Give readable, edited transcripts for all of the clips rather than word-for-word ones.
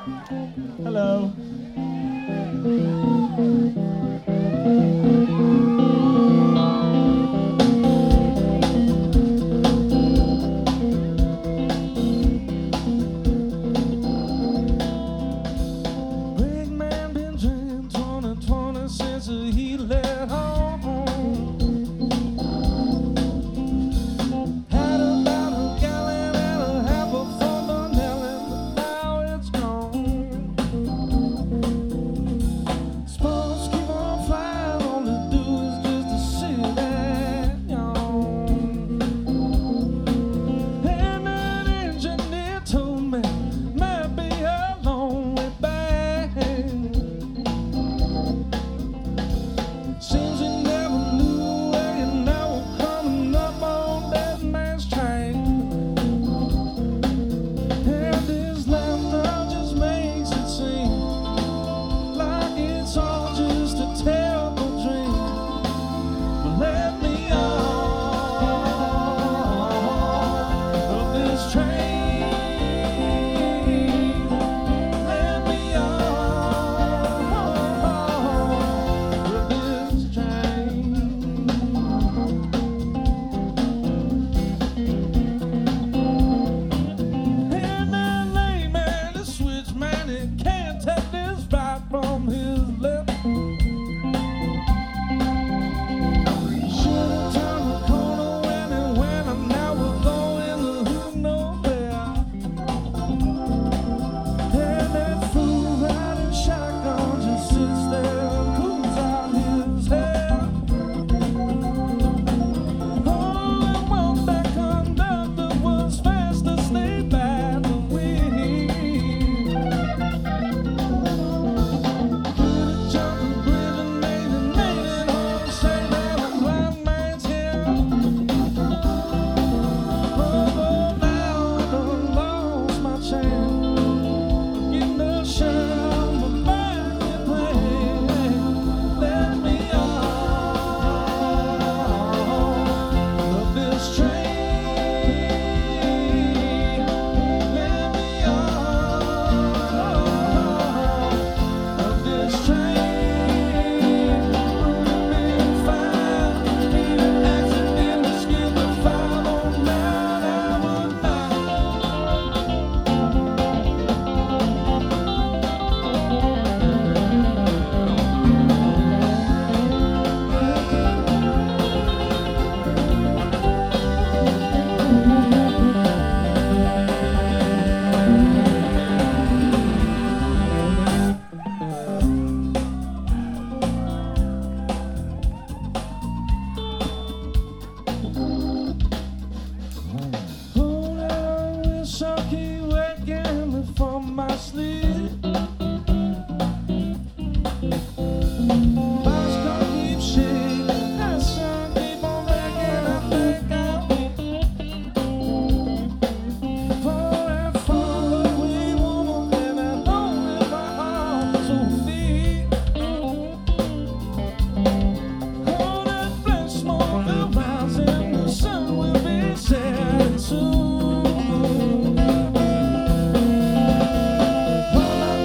Hello. Big man been drinking 20 since he left home. Had about a gallon and a half of fun on Helen, but now it's gone. Supposed to keep on flying, all to do is just to sit and yawn. And that engineer told me might be a long way back. Seems you never knew where you now were coming up on that man's train. And his laughter just makes it seem like it's all just a terrible dream. But let me off of this train. Let me off of this train. And that layman, the switchman, he can't tell this right from his left. Should've turned the corner when it went, and now we're going to who knows where. And that fool riding shotgun just sits there and pulls out his hair. Only one that conductor was fast asleep at the wheel. Could've jumped the bridge and made it home, say that a blind man's here. Oh, now I done lost my chance of getting a shine on my back and play. Let me off of this train. Let me off of this train. Would have been fine if an accident skipped the 509. I would not. Oh, I wish I keep waking before my sleep. Body's gonna keep shaking, that sun keep on making. I think I'll be for that fall away woman, and I know if my heart's so deep. Oh, that flesh smoke will rise and the sun will be setting soon. All I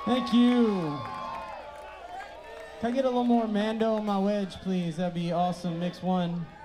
Thank you. Can I get a little more Mando on my wedge, please? That'd be awesome. Mix one.